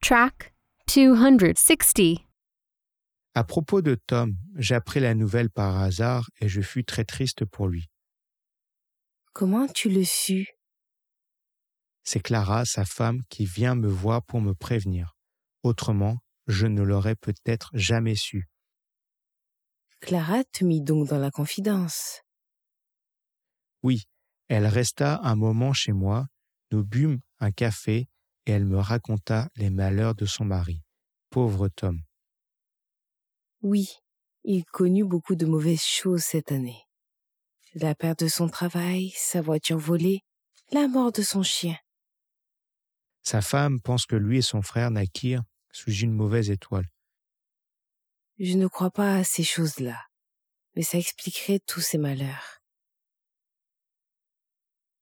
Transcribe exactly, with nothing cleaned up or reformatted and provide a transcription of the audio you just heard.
Track two hundred sixty. À propos de Tom, j'appris la nouvelle par hasard et je fus très triste pour lui. Comment tu le sus? C'est Clara, sa femme, qui vient me voir pour me prévenir. Autrement, je ne l'aurais peut-être jamais su. Clara te mit donc dans la confidence. Oui, elle resta un moment chez moi, nous bûmes un café et elle me raconta les malheurs de son mari. Pauvre Tom. Oui, il connut beaucoup de mauvaises choses cette année. La perte de son travail, sa voiture volée, la mort de son chien. Sa femme pense que lui et son frère naquirent sous une mauvaise étoile. Je ne crois pas à ces choses-là, mais ça expliquerait tous ces malheurs.